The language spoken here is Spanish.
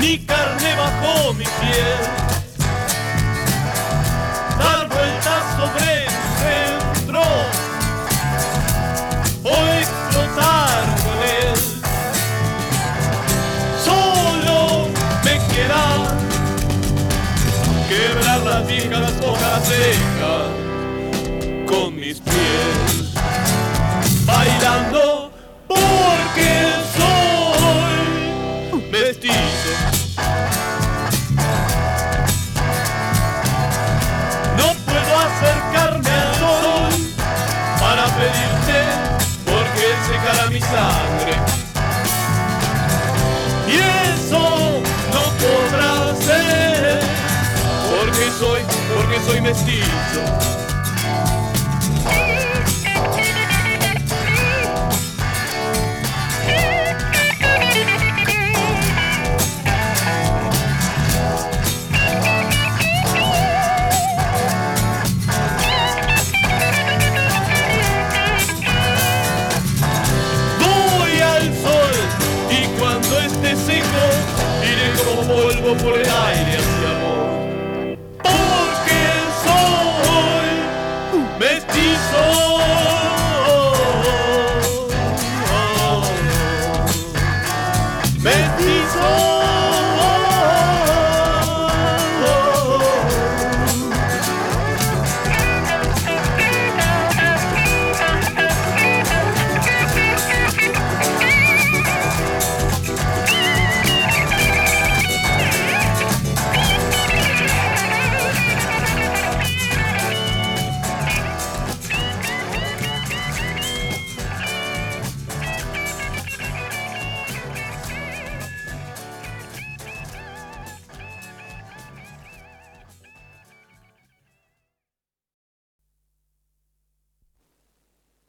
ni carne bajo mi piel. Dar vueltas sobre el centro o explotar con él. Solo me queda quebrar las viejas hojas secas con mis pies, bailando porque soy mestizo. No puedo acercarme al sol para pedirte porque él secará mi sangre. Y eso no podrá ser porque soy mestizo. Seco, iré como polvo por el aire.